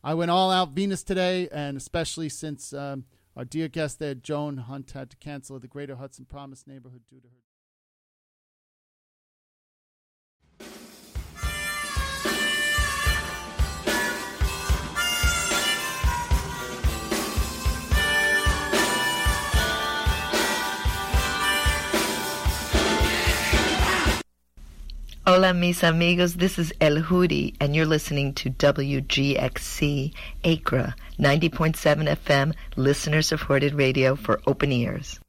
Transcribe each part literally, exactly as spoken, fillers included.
I went all out Venus today, and especially since um, our dear guest there, Joan Hunt, had to cancel at the Greater Hudson Promise neighborhood due to her. Hola, mis amigos. This is El Hudi, and you're listening to W G X C Acra, ninety point seven F M, listener-supported radio for open ears.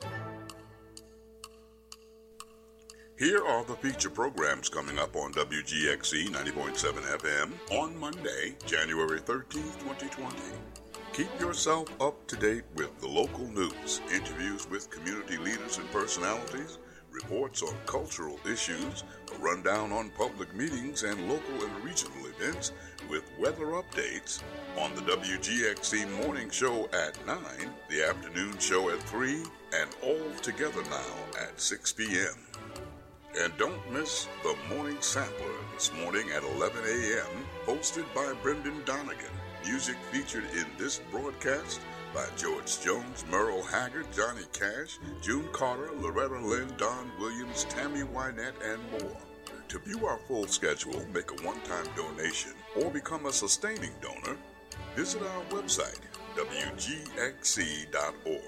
Here are the feature programs coming up on W G X C ninety point seven F M on Monday, January thirteenth, twenty twenty. Keep yourself up to date with the local news, interviews with community leaders and personalities, reports on cultural issues, a rundown on public meetings and local and regional events with weather updates on the W G X C Morning Show at nine, the afternoon show at three, and all together now at six p.m. And don't miss the Morning Sampler this morning at eleven a.m., hosted by Brendan Donegan. Music featured in this broadcast by George Jones, Merle Haggard, Johnny Cash, June Carter, Loretta Lynn, Don Williams, Tammy Wynette, and more. To view our full schedule, make a one-time donation, or become a sustaining donor, visit our website, W G X C dot org.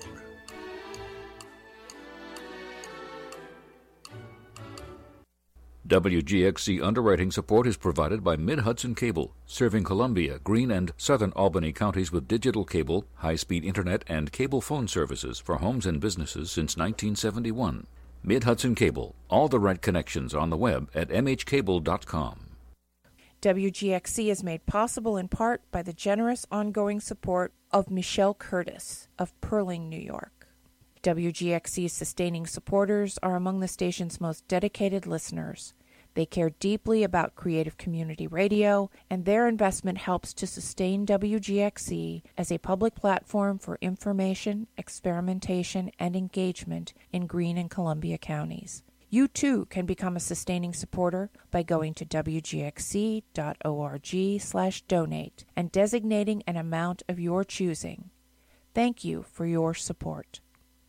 W G X C underwriting support is provided by Mid-Hudson Cable, serving Columbia, Greene, and southern Albany counties with digital cable, high-speed internet, and cable phone services for homes and businesses since nineteen seventy-one. Mid-Hudson Cable, all the right connections on the web at m h cable dot com. W G X C is made possible in part by the generous ongoing support of Michelle Curtis of Perling, New York. W G X C's sustaining supporters are among the station's most dedicated listeners. They care deeply about creative community radio, and their investment helps to sustain W G X C as a public platform for information, experimentation, and engagement in Greene and Columbia counties. You, too, can become a sustaining supporter by going to w g x c dot org slash donate and designating an amount of your choosing. Thank you for your support.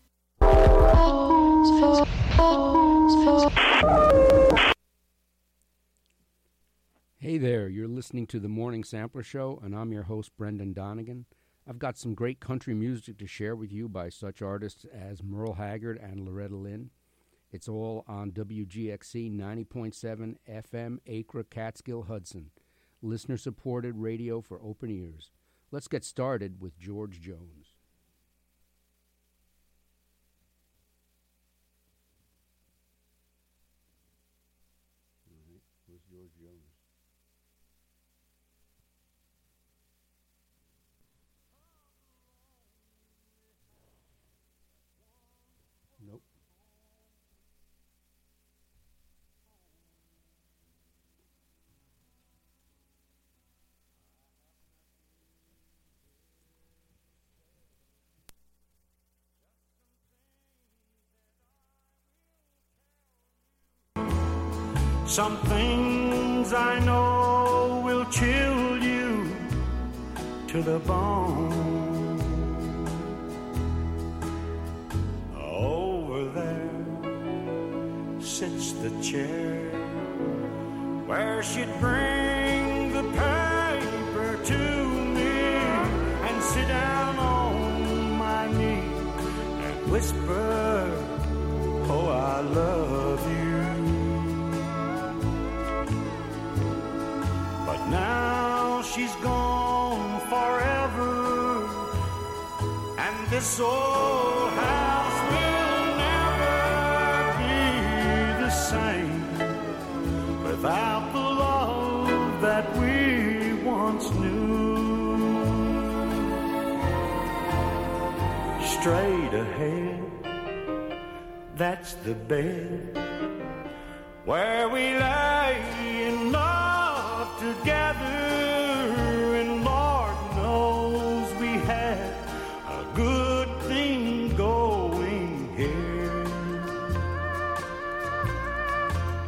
Hey there, you're listening to the Morning Sampler Show, and I'm your host, Brendan Donegan. I've got some great country music to share with you by such artists as Merle Haggard and Loretta Lynn. It's all on W G X C ninety point seven F M, Acra, Catskill, Hudson. Listener-supported radio for open ears. Let's get started with George Jones. All right, where's George Jones? Nope. Some things I know will chill you to the bone. Over there sits the chair where she'd bring the paper to me and sit down on my knee and whisper, oh, I love you. But now she's gone forever, and this old house will never be the same without the love that we once knew. Straight ahead, that's the bed where we lay in love together, and Lord knows we had a good thing going here.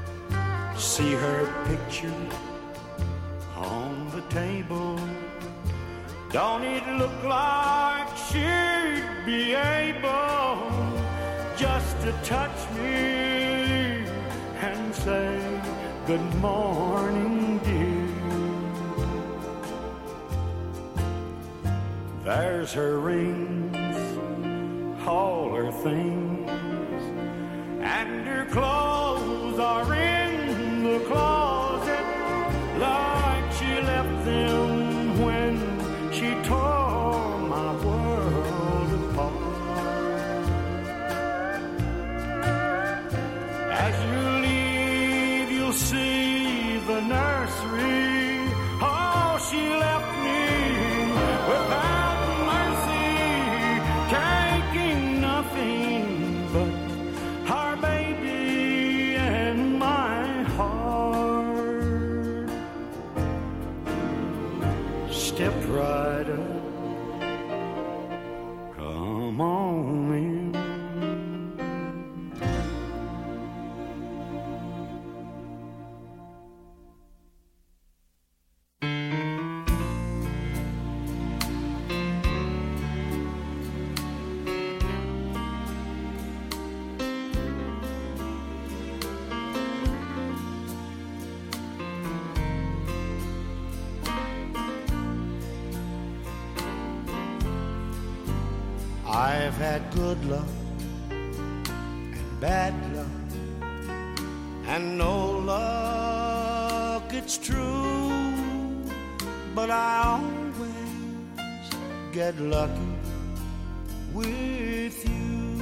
See her picture on the table Don't it look like she'd be able just to touch me and say good morning, dear? There's her rings, all her things, and her clothes are in the closet like she left them when she tore my world apart. As you leave, you'll see the nursery. Oh, she left me without mercy, taking nothing but our baby and my heart. Step right up, come on in. I've had good luck and bad luck and no luck, it's true, but I always get lucky with you.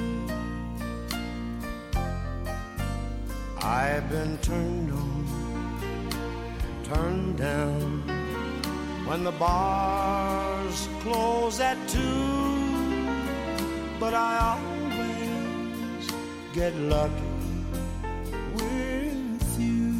I've been turned on, turned down when the bars close at two, but I always get lucky with you.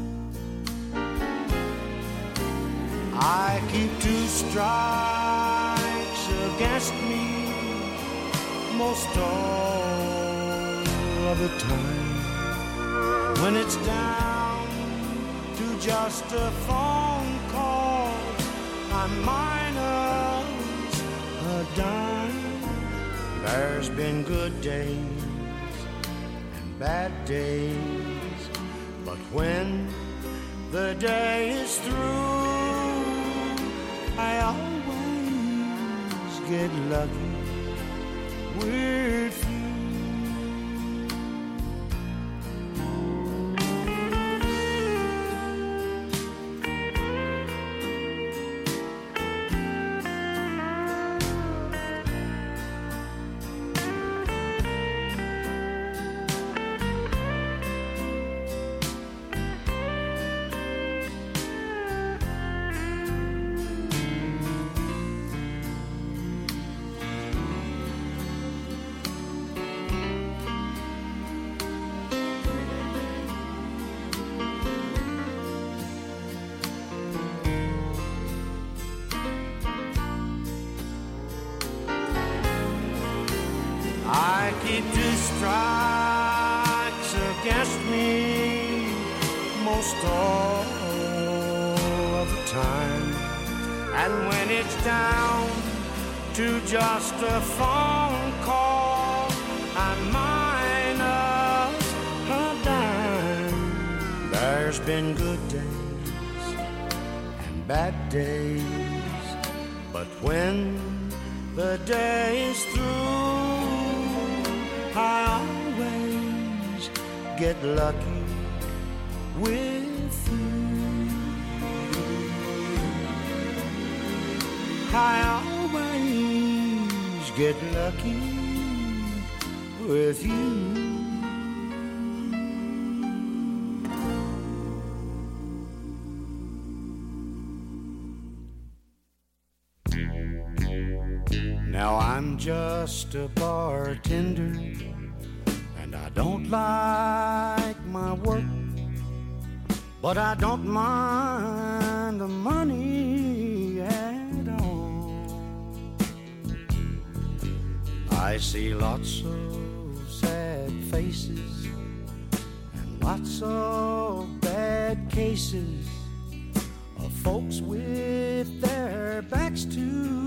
I keep two strikes against me most all of the time. When it's down to just a phone call, I'm minus a dime. There's been good days and bad days, but when the day is through, I always get lucky with you. I keep two strikes against me most all of the time. And when it's down to just a phone call, I'm minus a dime. There's been good days and bad days, but when the day is through, I always get lucky with you. I always get lucky with you. Now I'm just a bartender, and I don't like my work, but I don't mind the money at all. I see lots of sad faces and lots of bad cases of folks with their backs to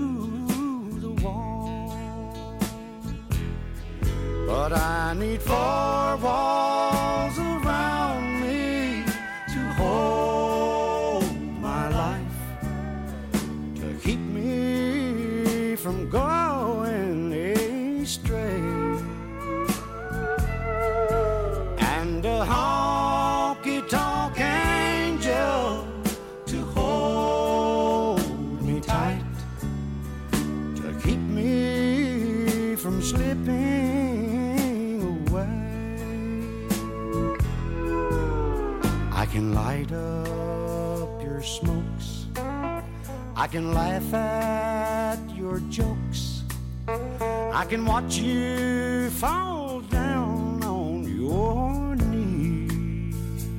but I need four walls around me to hold my life, to keep me from going astray, and a honky-tonk angel to hold me tight, to keep me from slipping away. I can light up your smokes, I can laugh at your jokes, I can watch you fall down on your knees.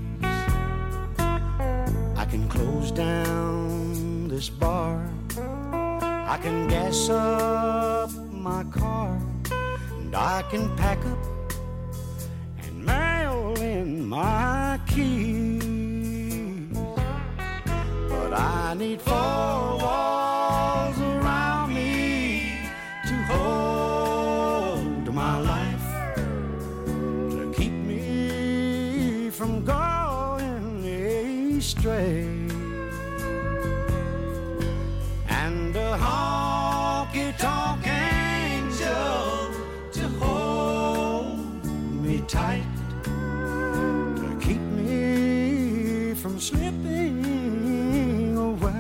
I can close down this bar, I can gas up my car, and I can pack up and mail in my keys. But I need four walls around me to hold my life, to keep me from going astray, and a honky-tonk angel to hold me tight, to keep me from slipping away.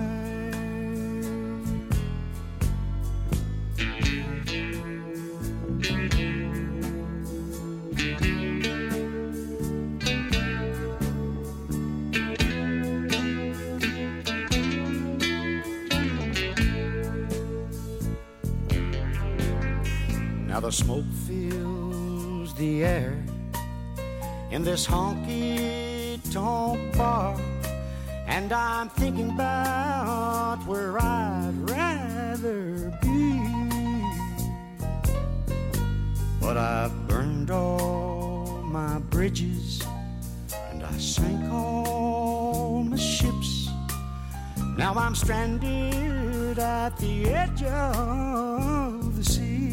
Now the smoke fills the air in this honky-tonk bar, and I'm thinking about where I'd rather be. But I've burned all my bridges, and I sank all my ships. Now I'm stranded at the edge of the sea.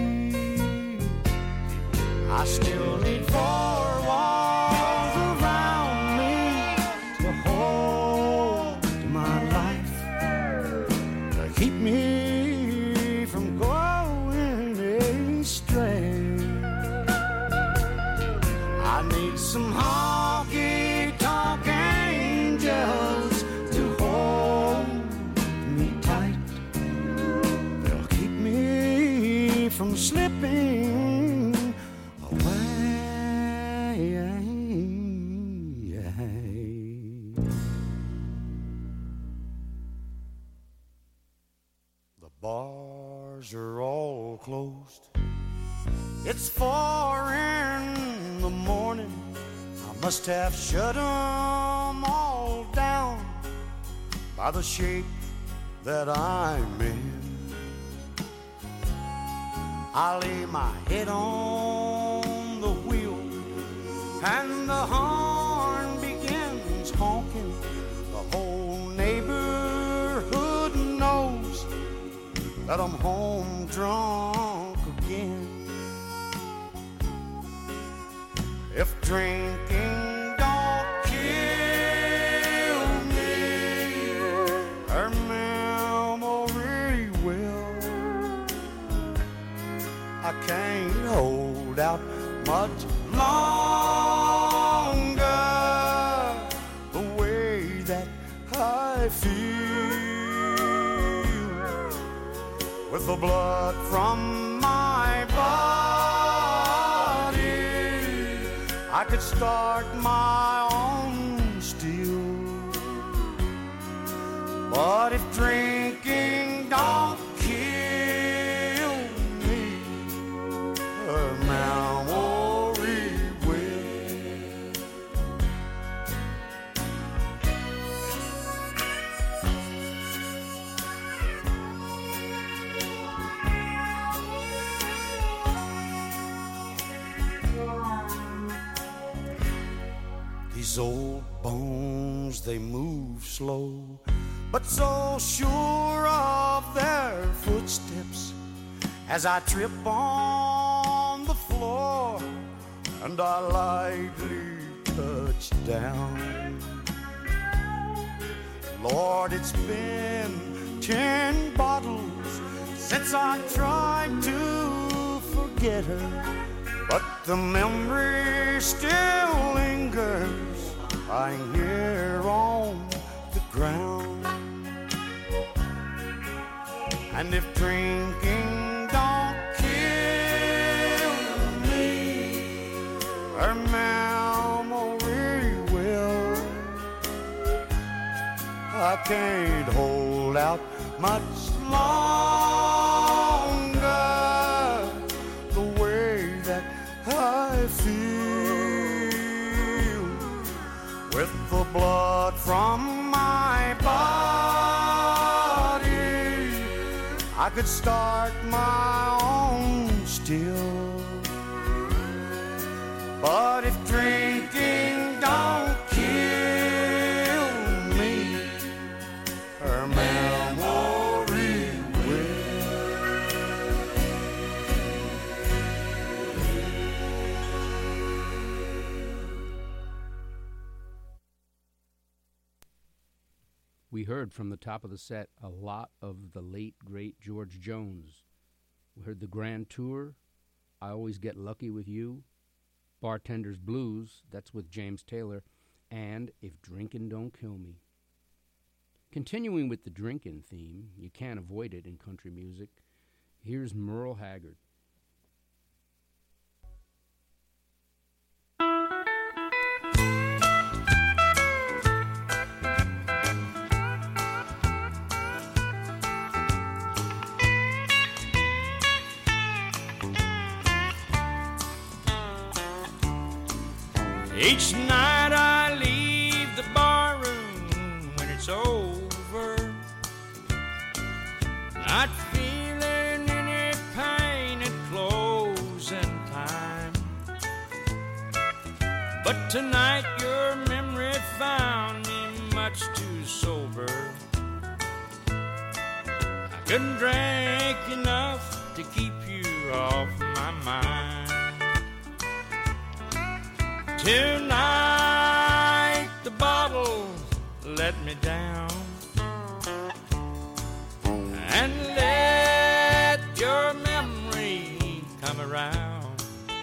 I still need four walls around me to hold my life, to keep me from going astray. I need some honky-tonk angels to hold me tight, they'll keep me from slipping away. The bars are all closed, it's four in the morning. I must have shut 'em all down by the shape that I'm in. I lay my head on the wheel and the horn begins honking. The whole neighborhood knows that I'm home drunk again. If drinking don't kill me, her memory will. I can't hold out much longer the way that I feel, with the blood from my body. I could start my own still, but if drinking don't kill me, her memory will. These old bones, they move slow, but so sure of their footsteps. As I trip on the floor, and I lightly touched down. Lord, it's been ten bottles since I tried to forget her, but the memory still lingers lying here on the ground. And if drinking don't kill me, her memory will. I can't hold out much longer the way that I feel, with the blood from my body. I could start my own still, but if drinking don't kill me, her memory will. We heard from the top of the set a lot of the late, great George Jones. We heard the Grand Tour, I Always Get Lucky With You, Bartender's Blues, that's with James Taylor, and If Drinkin' Don't Kill Me. Continuing with the drinkin' theme, you can't avoid it in country music, here's Merle Haggard. Each night I leave the barroom when it's over, not feeling any pain at closing time. But tonight your memory found me much too sober. I couldn't drink enough to keep you off my mind. Tonight the bottle let me down, and let your memory come around.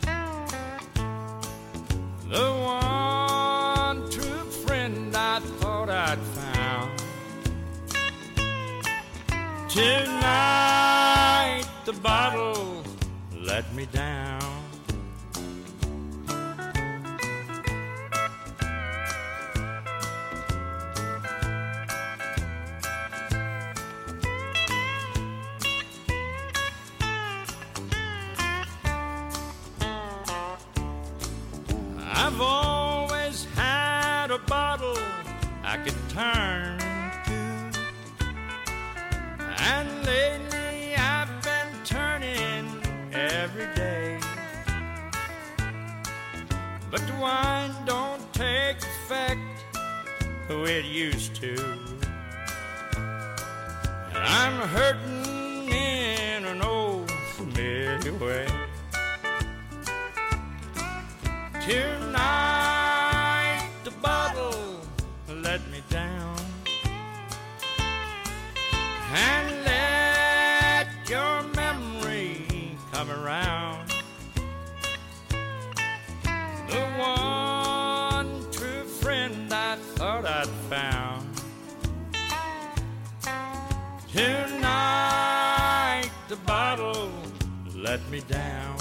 The one true friend I thought I'd found. Tonight the bottle let me down. I've always had a bottle I could turn to, and lately I've been turning every day. But the wine don't take effect the way it used to, and I'm hurting in an old familiar way. Tonight the bottle let me down, and let your memory come around. The one true friend I thought I'd found. Tonight the bottle let me down.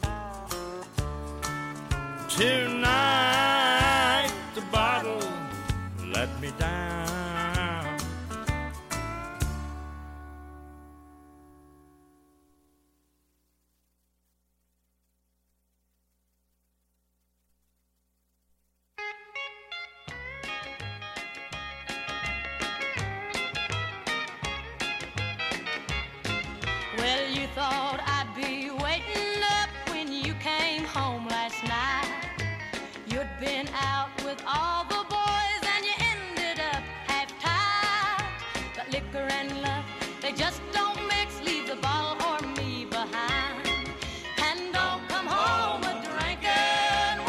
Tonight the bottle let me down. Well, you thought I'd be waiting up when you came home last night. You'd been out with all the boys and you ended up half-tied. But liquor and love, they just don't mix. Leave the bottle or me behind. And don't come home a drinking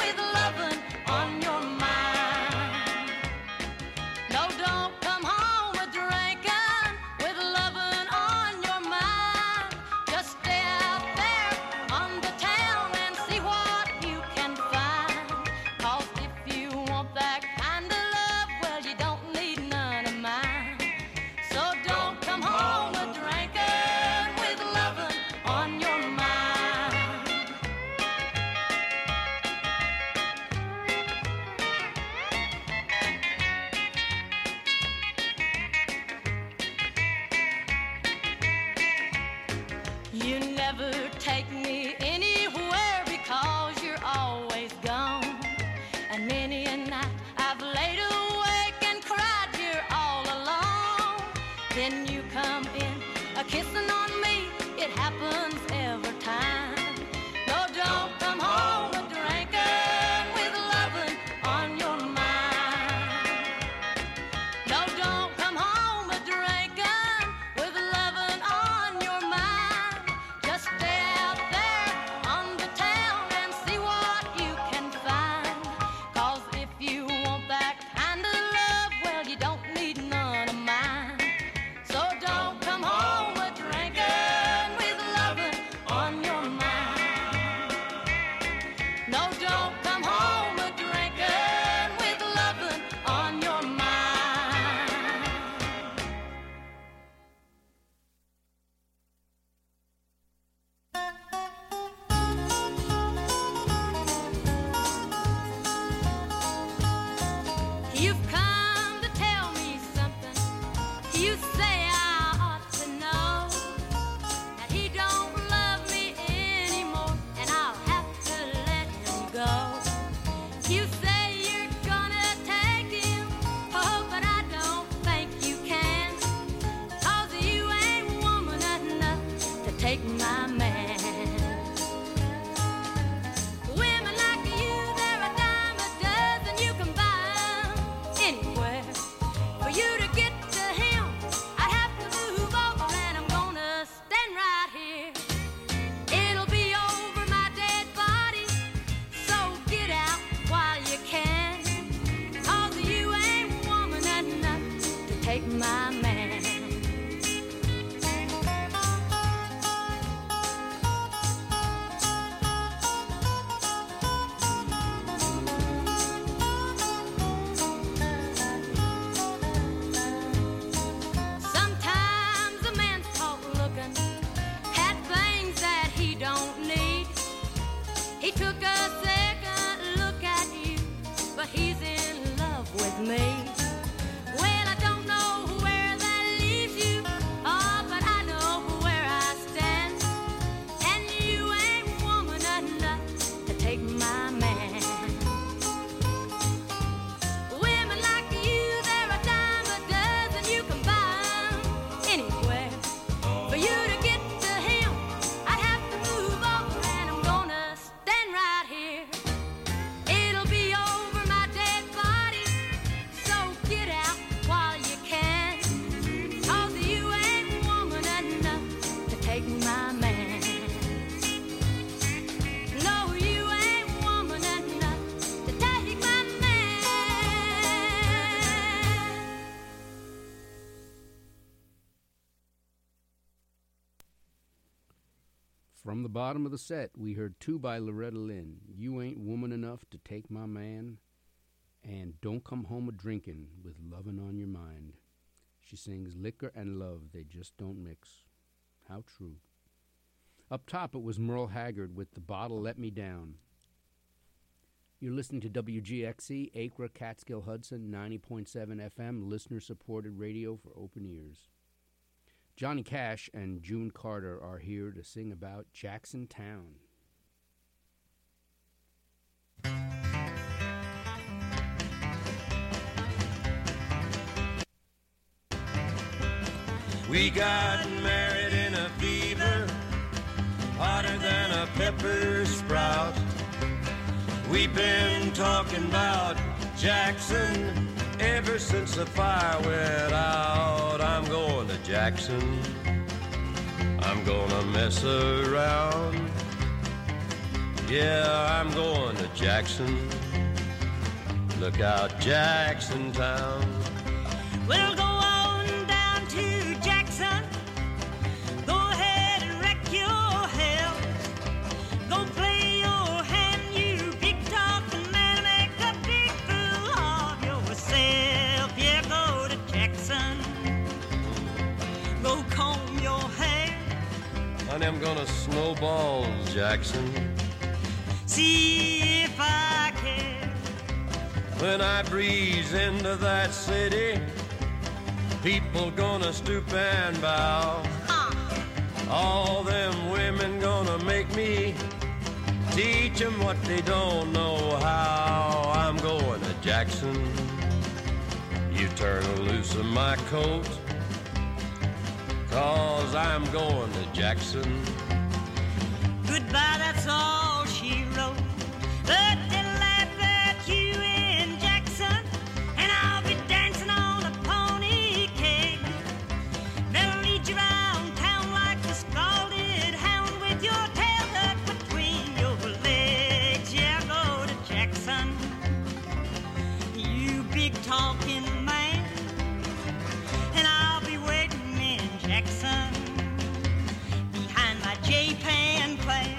You never take me anywhere because you're always gone. And many a night I've laid awake and cried here all alone. Then you come in a kissing on me, it happens every time. No, don't come home a drinking with loving on your mind. No, don't come home a drinking with loving on your mind. Just stay out there on the town and see what you can find. Cause if you want that kind of love, well, you don't need none of mine. So don't come home a drinking with loving on your mind. No, don't come home a drinking with loving on your mind. You've come to tell me something. You say I ought to know that he don't love me anymore, and I'll have to let him go. You say you're gonna take him, oh, but I don't think you can. Cause you ain't woman enough to take my man. Women like you, they're a dime a dozen. You can buy 'em anywhere. For you to get to him, I have to move over, and I'm gonna stand right here. It'll be over my dead body, so get out while you can. Cause you ain't woman enough to take my man. Sometimes a man's caught looking at things that he don't need. He took a second look at you, but he's in love with me. Well, I don't know where that leaves you, oh, but I know where I stand. And you ain't woman enough to take my man. Women like you, they're a dime a dozen. You can buy 'em anywhere. For you to get to him, I have to move over, and I'm gonna stand right here. It'll be over my dead body, so get out while you can. Cause you ain't woman enough to take my man. No, you ain't woman enough to take my man. From the bottom of the set, we heard two by Loretta Lynn, You Ain't Woman Enough to Take My Man, and Don't Come Home a Drinkin' with Lovin' on Your Mind. She sings liquor and love, they just don't mix. How true. Up top, it was Merle Haggard with The Bottle Let Me Down. You're listening to W G X C, Acra, Catskill, Hudson, ninety point seven F M, listener-supported radio for open ears. Johnny Cash and June Carter are here to sing about Jackson Town. We got married in a fever, hotter than a pepper sprout. We've been talking about Jackson ever since the fire went out. I'm going to Jackson, I'm gonna mess around. Yeah, I'm going to Jackson, look out Jackson Town. We'll go on down to Jackson. Go ahead and wreck your hell. Go play your hand, you big talking man. Make a big fool of yourself. Yeah, go to Jackson. Go comb your hair. Honey, I'm gonna snowball Jackson. See if I can. When I breeze into that city, people gonna stoop and bow. Uh. All them teach them what they don't know how. I'm going to Jackson. You turn loose of my coat, 'cause I'm going to Jackson. Goodbye, that's all she wrote. But they'll laugh at you in Jackson, and I'll be dancing on a pony cake. They'll lead you around town like a scalded hound with your tail tucked between your legs. Yeah, go to Jackson, you big talking man, and I'll be waiting in Jackson behind my J-Pan plan.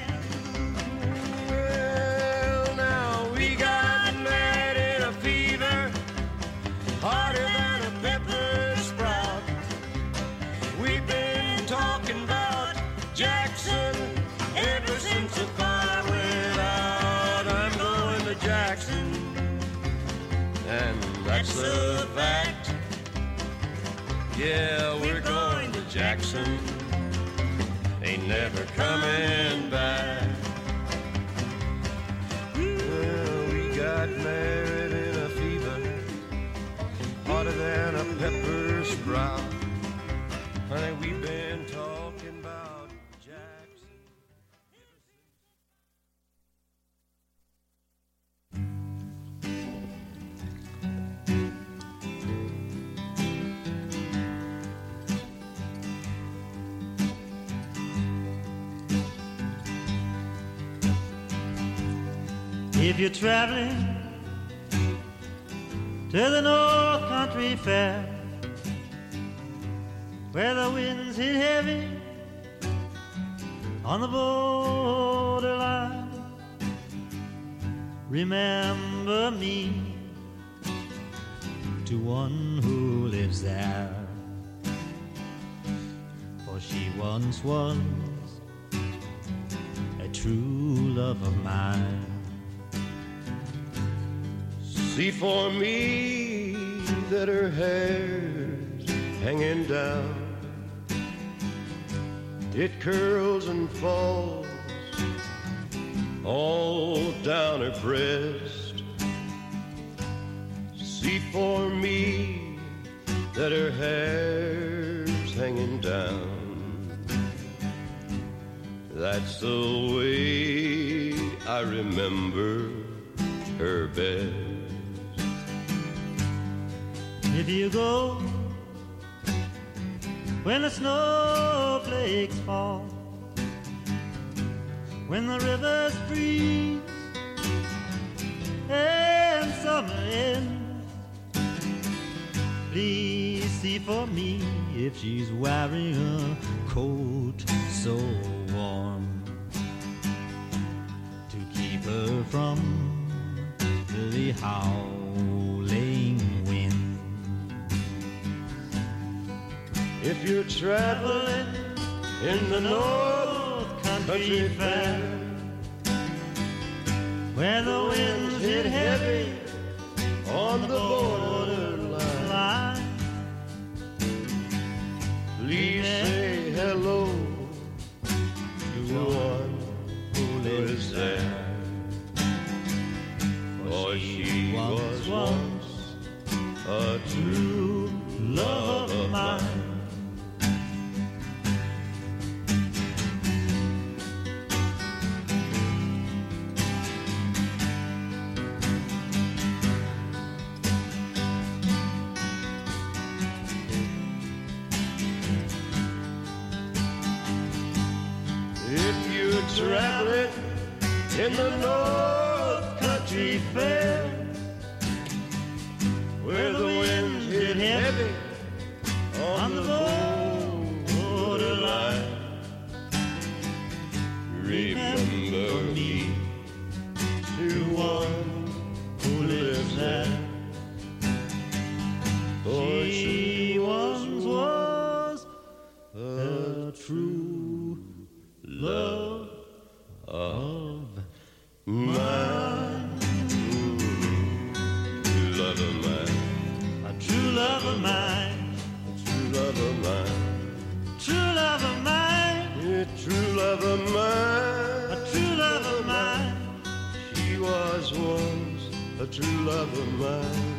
Well, now we got married in a fever, harder than a pepper sprout. We've been talking about Jackson ever since the fire went out. I'm going to Jackson, and that's a fact. Yeah, we're going to Jackson, ain't never coming back. Well, we got married in a fever, harder than a pepper sprout. Honey, we've been talking about Jackson. If you're traveling to the North Country Fair, where the winds hit heavy on the borderline, remember me to one who lives there, for she once was a true love of mine. See for me that her hair's hanging down, it curls and falls all down her breast. See for me that her hair's hanging down, that's the way I remember her best. If you go when the snowflakes fall, when the rivers freeze and summer ends, please see for me if she's wearing a coat so warm to keep her from the howling wind. If you're traveling in the North Country Fair, where the winds hit heavy on the borderline, please say hello to one who lives there, for she was once a true love of mine. Traveling in the North Country Fair, where the winds hit heavy on the borderline, remember me to one who lives there, for she once was a true love of mine. True love of mine. A true love of mine. A true love of mine. True love of mine. Yeah, true love of mine. A true love of mine. once was a true love of mine.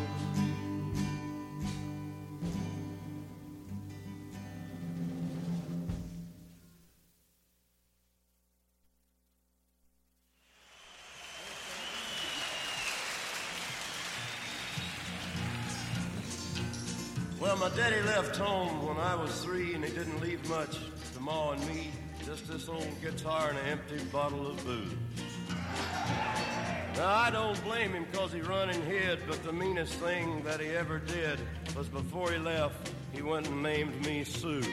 Well, my daddy left home when I was three, and he didn't leave much to Ma and me, just this old guitar and an empty bottle of booze. Now, I don't blame him because he run and hid, but the meanest thing that he ever did was before he left, he went and named me Sue.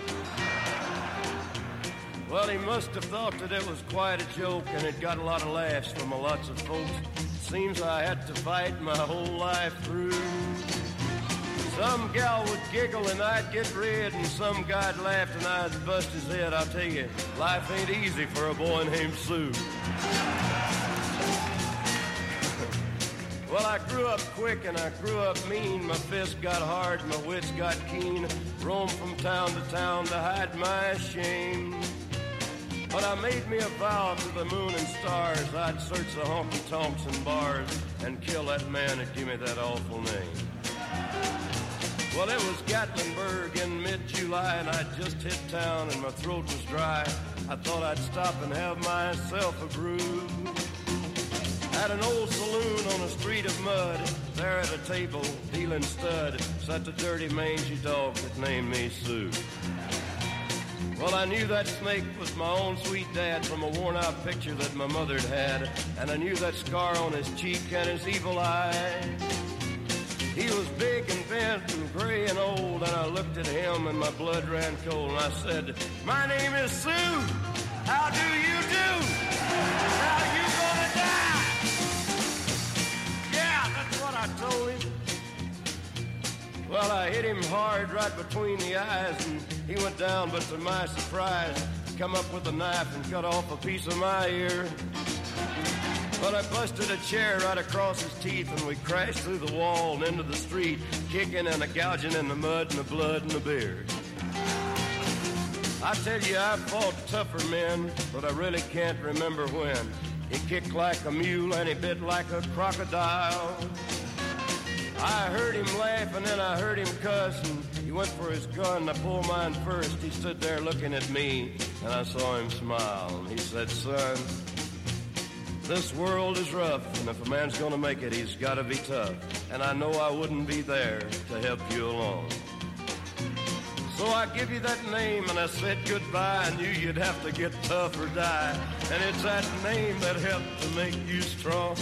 Well, he must have thought that it was quite a joke, and it got a lot of laughs from a lots of folks. Seems I had to fight my whole life through. Some gal would giggle and I'd get red, and some guy'd laugh and I'd bust his head. I'll tell you, life ain't easy for a boy named Sue. Well, I grew up quick and I grew up mean. My fists got hard, my wits got keen. Roamed from town to town to hide my shame. But I made me a vow to the moon and stars, I'd search the honky-tonks and bars and kill that man that gave me that awful name. Well, it was Gatlinburg in mid-July, and I'd just hit town and my throat was dry. I thought I'd stop and have myself a brew. At an old saloon on a street of mud, there at a table, dealing stud, sat the dirty mangy dog that named me Sue. Well, I knew that snake was my own sweet dad from a worn-out picture that my mother'd had, and I knew that scar on his cheek and his evil eye. He was big and bent and gray and old, and I looked at him and my blood ran cold, and I said, "My name is Sue. How do you do? How you gonna die?" Yeah, that's what I told him. Well, I hit him hard right between the eyes, and he went down, but to my surprise, come up with a knife and cut off a piece of my ear. But I busted a chair right across his teeth, and we crashed through the wall and into the street, kicking and a gouging in the mud and the blood and the beard. I tell you, I fought tougher men, but I really can't remember when. He kicked like a mule and he bit like a crocodile. I heard him laugh and then I heard him cuss, and he went for his gun and I pulled mine first. He stood there looking at me and I saw him smile, and he said, "Son, this world is rough, and if a man's gonna make it, he's gotta be tough. And I know I wouldn't be there to help you along. So I give you that name and I said goodbye. I knew you'd have to get tough or die. And it's that name that helped to make you strong."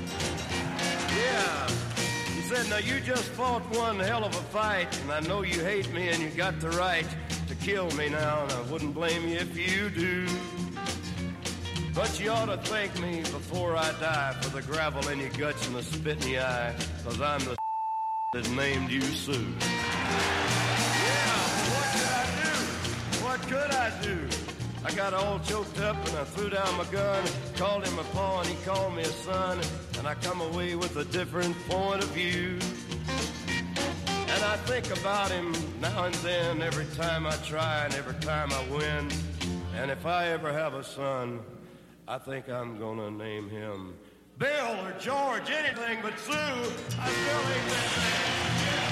Yeah. He said, "Now you just fought one hell of a fight, and I know you hate me and you got the right to kill me now, and I wouldn't blame you if you do. But you ought to thank me before I die for the gravel in your guts and the spit in your eye, because I'm the that named you Sue." Yeah, what could I do? What could I do? I got all choked up and I threw down my gun, called him a paw and he called me a son, and I come away with a different point of view. And I think about him now and then, every time I try and every time I win. And if I ever have a son, I think I'm gonna name him Bill or George, anything but Sue. I still ain't that name.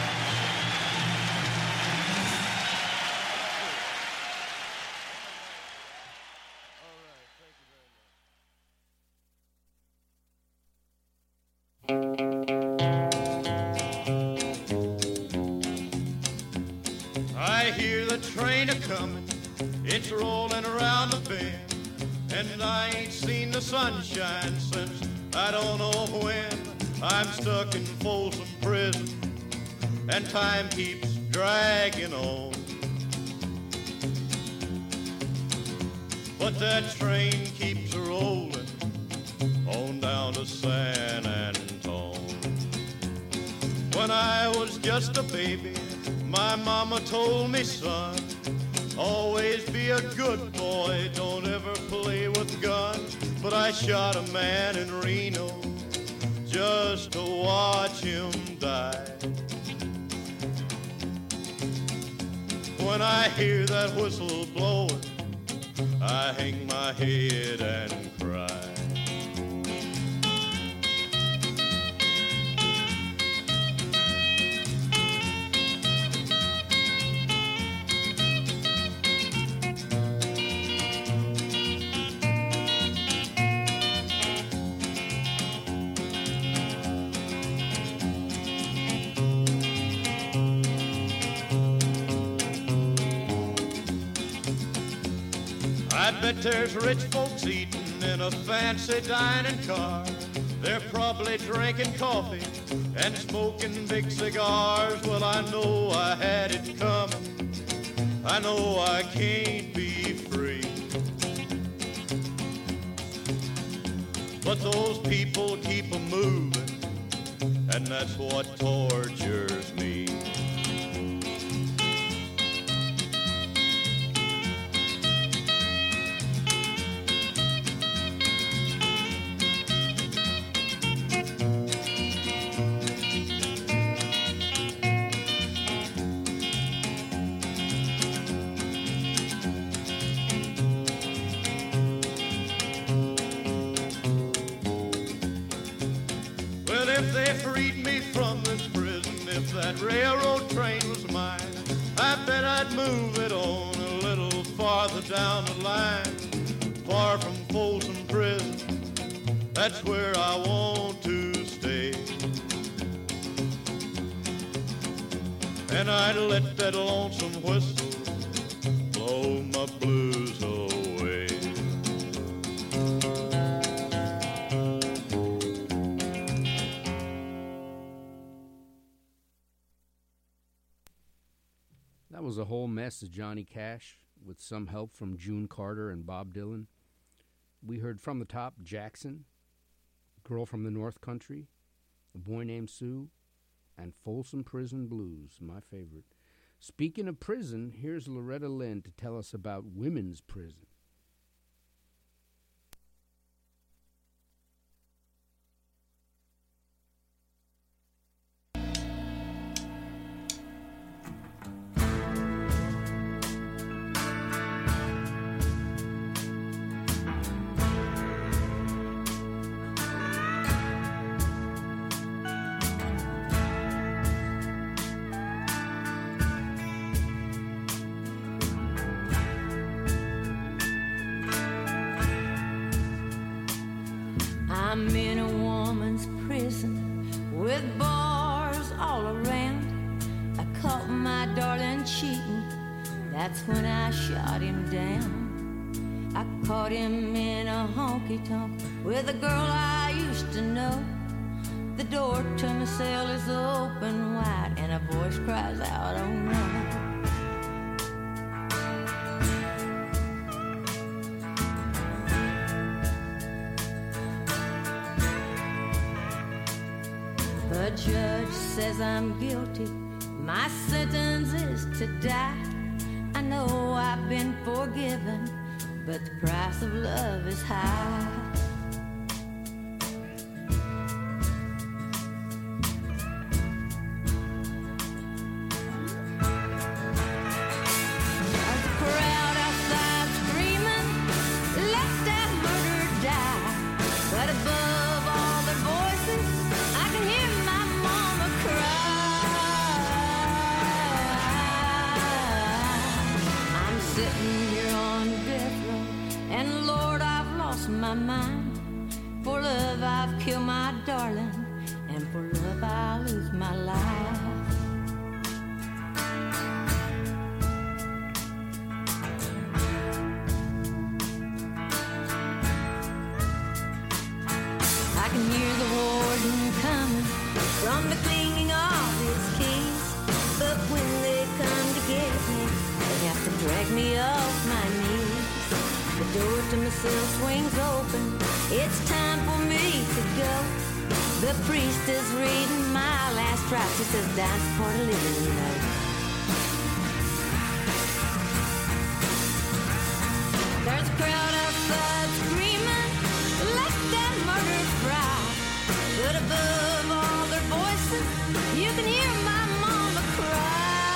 I hear the train a-comin', it's rolling around the bend, and I ain't seen the sunshine since I don't know when. I'm stuck in Folsom Prison, and time keeps dragging on. But that train keeps rolling on down to San Antone. When I was just a baby, my mama told me, "Son, always be a good boy, don't ever play with guns." But I shot a man in Reno just to watch him die. When I hear that whistle blowing, I hang my head and cry. I bet there's rich folks eating in a fancy dining car. They're probably drinking coffee and smoking big cigars. Well, I know I had it coming. I know I can't be free. But those people keep a moving, and that's what tortures me. Railroad train was mine, I bet I'd move it on a little farther down the line, far from Folsom Prison, that's where I want to stay. And I'd let that lonesome whistle blow my blues away. That was A Whole Mess of Johnny Cash, with some help from June Carter and Bob Dylan. We heard From the Top, Jackson, Girl from the North Country, A Boy Named Sue, and Folsom Prison Blues, my favorite. Speaking of prison, here's Loretta Lynn to tell us about women's prison. I'm in a woman's prison with bars all around. I caught my darling cheating, that's when I shot him down. I caught him in a honky-tonk with a girl I used to know. The door to my cell is open wide and a voice cries out, oh no. The judge says I'm guilty, my sentence is to die. I know I've been forgiven, but the price of love is high. There's a crowd outside screaming, let that murder die. But above all their voices, I can hear my mama cry. I'm sitting here on death row, and Lord, I've lost my mind. For love, I've killed my darling, and for love, I'll lose my life. I can hear the warden coming from the clinging of his keys. But when they come to get me, they have to drag me off my knees. The door to my cell swings open, it's time for me to go. The priest is reading my last rites, he says that's part of living, you know. There's a crowd outside screaming, let that murder fry. But above all their voices, you can hear my mama cry.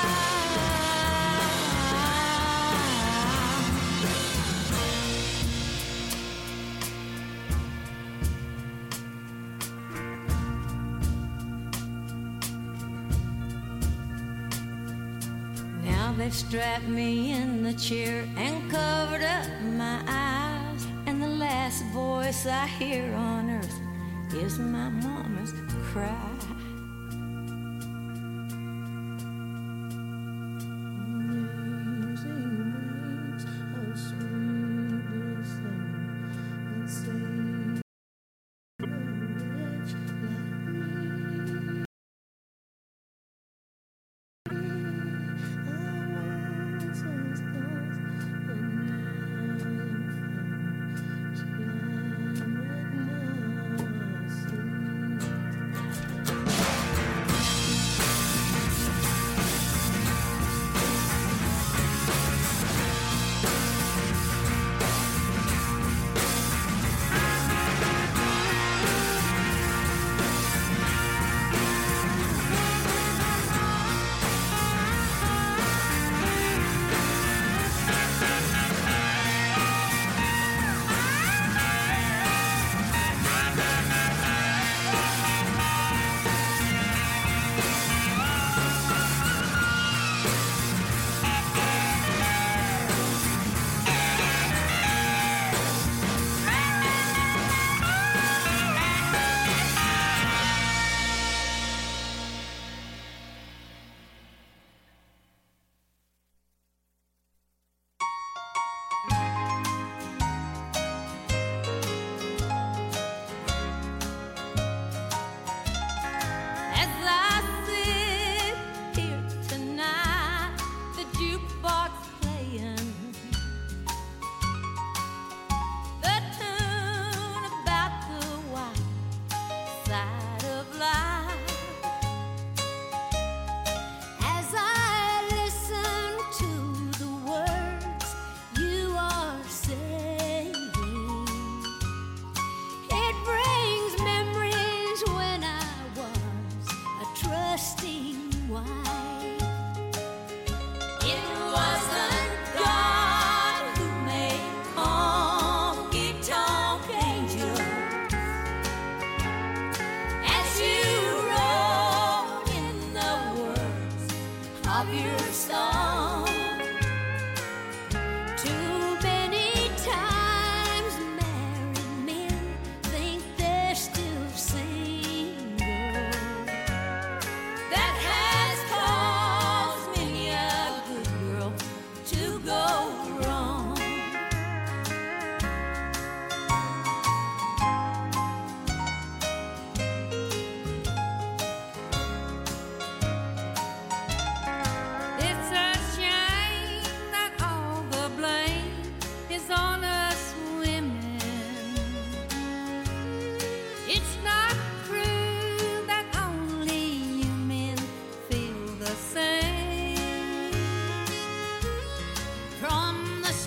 Now they've strapped me in the chair and covered up my eyes, and the last voice I hear on earth is my mama's cry. Amazing grace, how sweet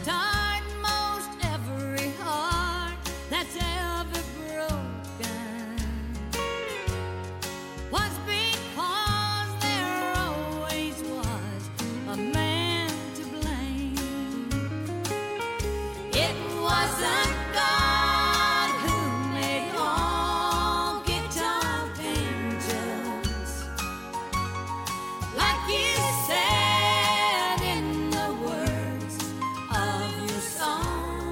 start most every heart that's ever broken was because there always was a man to blame. It wasn't God who made honky-tonk angels, like you said in the words of your song.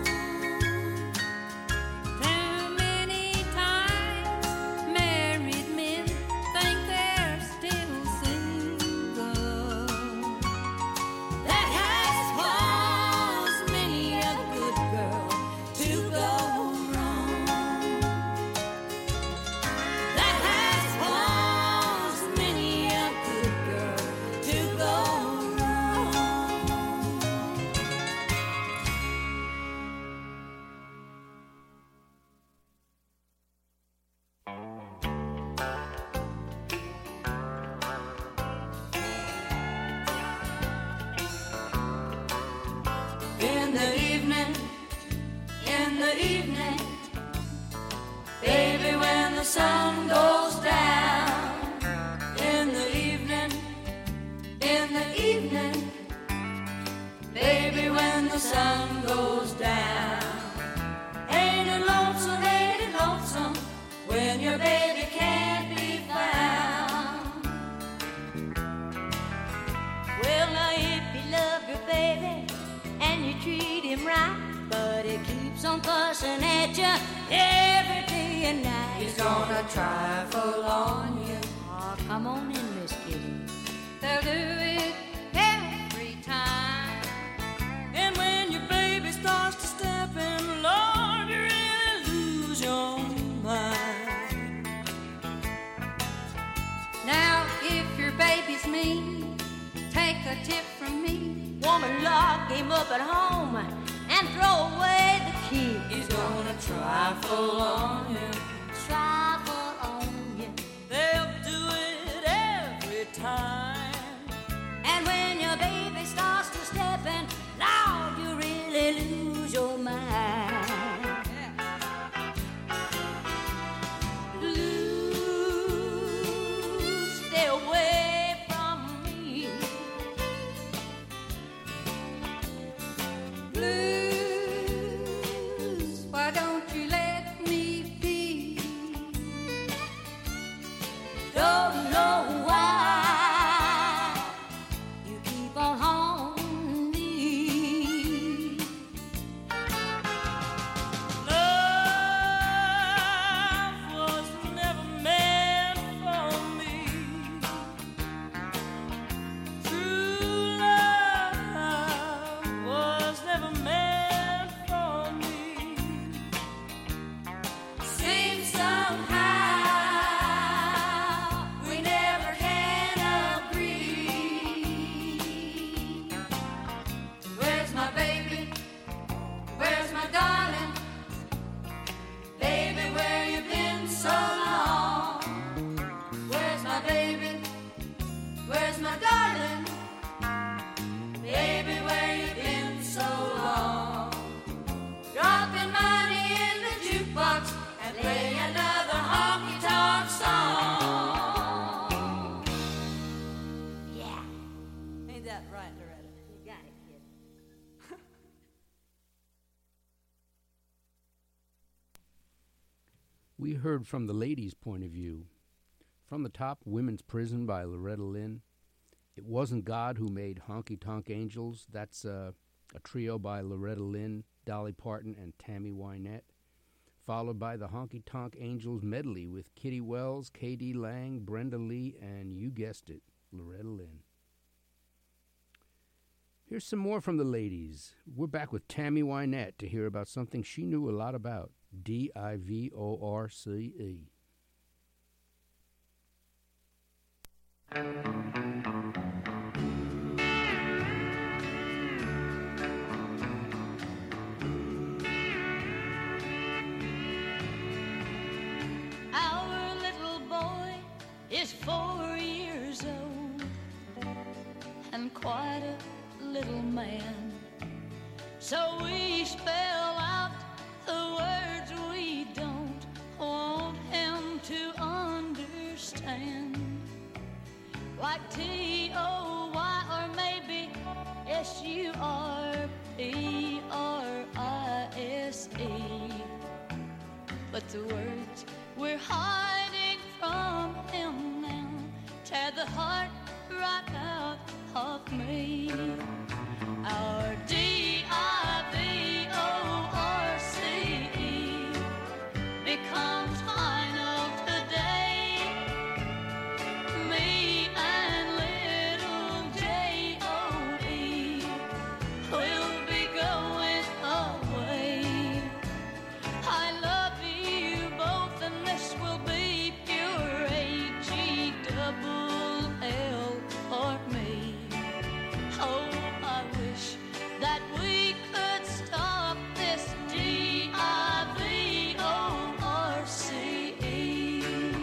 Too many times married men think they're still single. That has caused many a good girl to go wrong. That has caused many a good girl to go wrong. In the evening, in the evening, baby, when the sun goes down. In the evening, in the evening, baby, when the sun goes down. Ain't it lonesome, ain't it lonesome, when your baby can't be found? Well, now if you love your baby and you treat him right, but he keeps on fussing at you every day and night, He's gonna trifle on you. oh, come on in, Miss Kitty. They'll do it every time. And when your baby starts to step in, Lord, you really lose your mind. Now, if your baby's mean, take a tip from me. Woman, lock him up at home and throw away the key. He's gonna trifle on you. Trifle on you. They'll do it every time. And when your baby starts to step in, Lord, you really lose your mind. Blues, stay away from me. Blues, why don't you let me be? Don't know why you keep on haunting me. Love was never meant for me. True love was never meant for me. Seems somehow we never can agree. Where's my baby? Where's my darling? Baby, where you been so long? Where's my baby? Where's my darling? Baby, where you been so long? Dropping money in the jukebox and play another honky-tonk song. Yeah, Ain't that right, Loretta? you got it, kid. We heard from the ladies' point of view. From the Top, Women's Prison by Loretta Lynn. It Wasn't God Who Made Honky Tonk Angels. That's uh, a trio by Loretta Lynn, Dolly Parton, and Tammy Wynette. Followed by the Honky Tonk Angels medley with Kitty Wells, K D Lang, Brenda Lee, and you guessed it, Loretta Lynn. Here's some more from the ladies. We're back with Tammy Wynette to hear about something she knew a lot about, D I V O R C E. Our little boy is four years old and quite a little man. So we spell out the words we don't want him to understand. Like T O Y or maybe S U R P R I S E. But the words we're hiding from him now tear the heart right out of me. Our D I V O R C E becomes final today. Me and little J O E will be going away. I love you both and this will be pure A G double L for me. Oh, I wish that we could stop this D I V O R C E.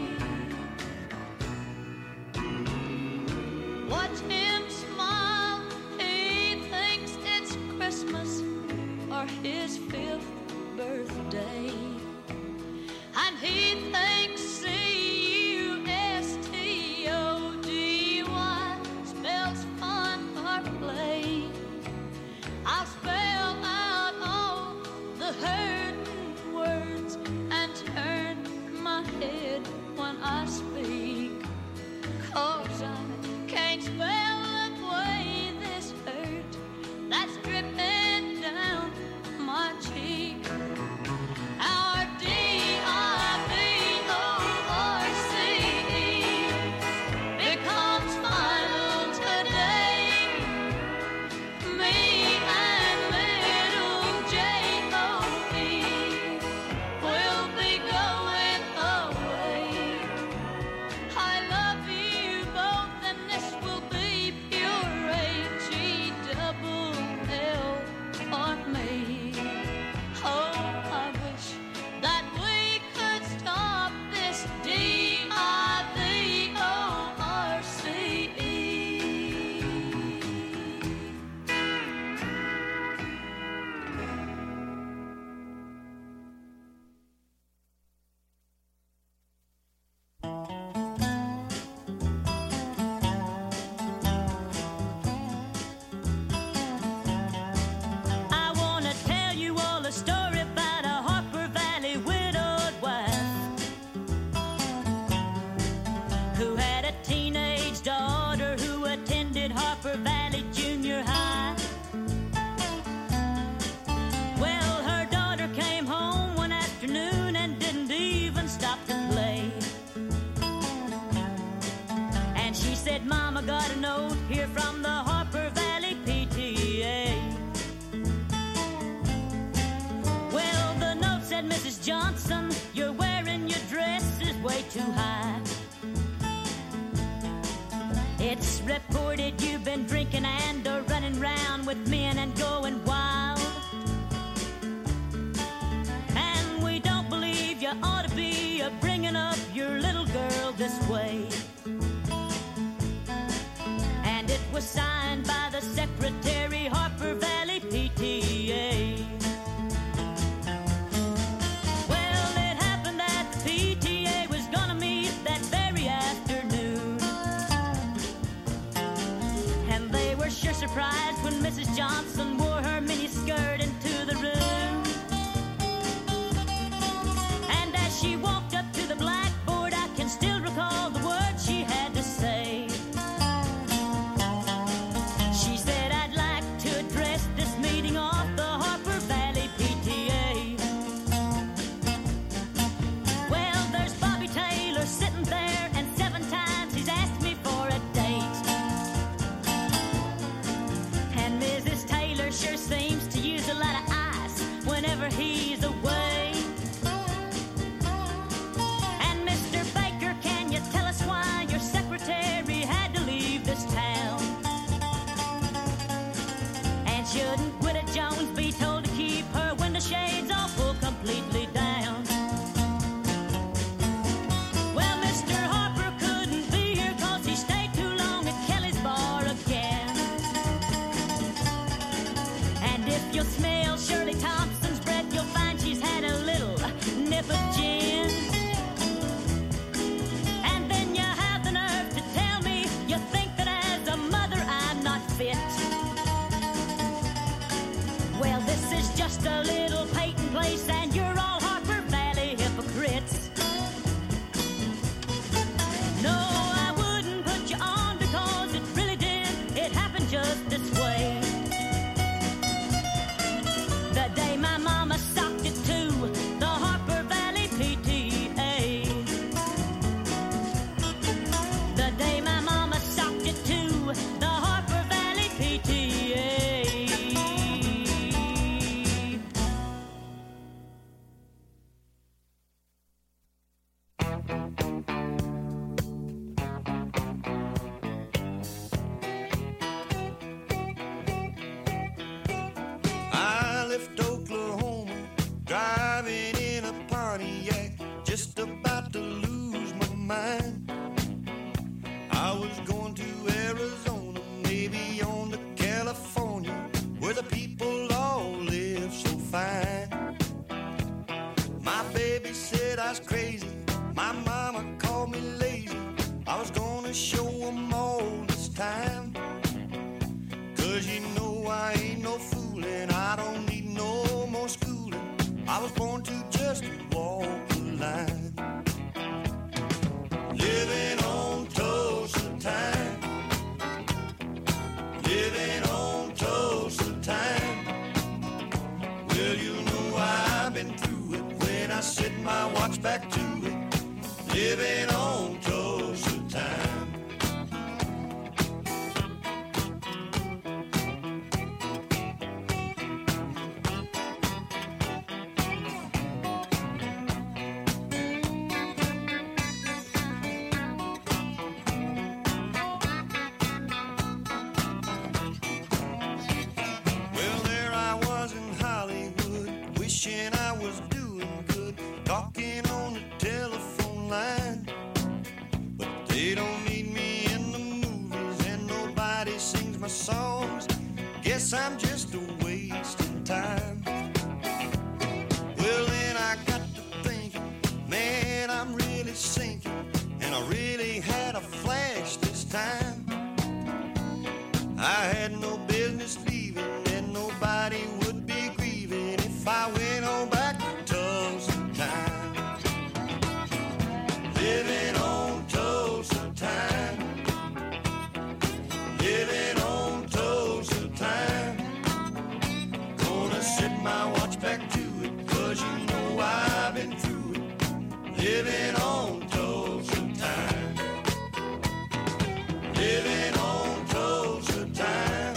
Watch him smile, he thinks it's Christmas or his fifth birthday. And he thinks C U S T O D Y spells fun or play. I'll spell out all the hurting words and turn my head when I speak. 'Cause I can't spell away this hurt that's dripping down my cheek. Our D I V O R C E becomes final today. Me and little J O E will be going away. I love you both and this will be pure A G double L for me. Oh, I wish that we could stop this D I V O R C E. I want to tell you all a story about a Harper Valley widowed wife who had a teenage daughter who attended Harper Valley Junior High. Well, her daughter came home one afternoon and didn't even stop to play. And she said, Mama, got a note here from the Harper Valley P T A. Well, the note said, Missus Johnson, you're wearing your dress is way too high. It's reported you've been drinking and are running round with men and going wild. And we don't believe you ought to be uh, bringing up your little girl this way. And it was signed by the secretary, Harper Valley P T A. Well, it happened that the P T A was gonna meet that very afternoon. And they were sure surprised when Missus Johnson wore her mini skirt into the room. And as she walked up to the blackboard, I can still recall the words just a little Peyton Place, and you're all Harper Valley hypocrites. No, I wouldn't put you on because it really did. It happened just this way. The day my mama socked it to the Harper Valley P T A. The day my mama socked it to the Harper Valley P T A. I left Oklahoma, driving in a Pontiac, just about to lose my mind. I was going to Arizona, maybe on to California, where the people all live so fine. My baby said I was crazy, my mama called me lazy. I was gonna show them all this time. Cause you know I ain't no fooling, I don't need no more schooling. I was born to just walk the line. Living on Tulsa time. Living on Tulsa time. Well, you know I've been through it when I set my watch back to it. Living on Tulsa time. Well, there I was in Hollywood, wishing I was doing good, talking on the telephone line. But they don't need me in the movies, and nobody sings my songs. Guess I'm just a wasting time. Well, then I got to thinking, man, I'm really sinking, and I really had a flash this time. I had no business leaving, and nobody would be grieving if I went on back to Tulsa time. Living on Tulsa time. Living on Tulsa time. Gonna set my watch back to it, cause you know I've been through it. Living on Tulsa time. Living on Tulsa time.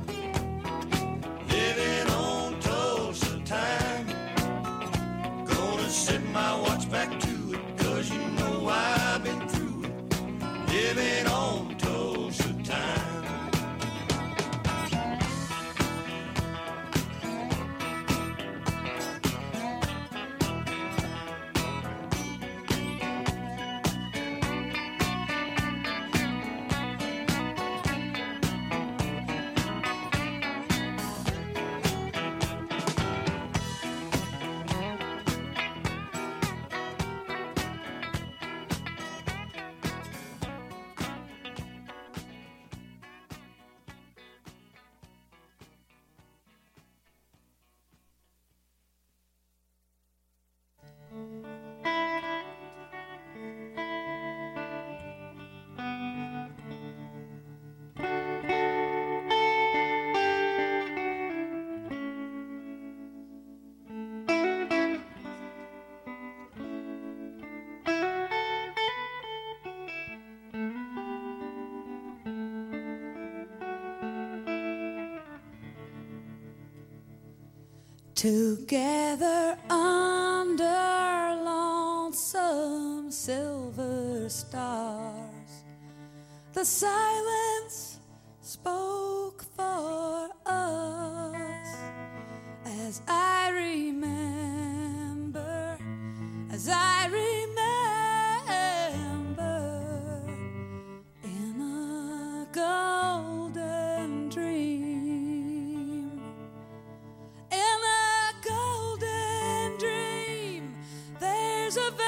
Living on Tulsa time. Gonna set my watch back to it, cause you know I've been through it. Living on Tulsa time. Together under lonesome silver stars, the silence spoke for us. As I remember, as I remember, in a golden dream, in a golden dream, there's a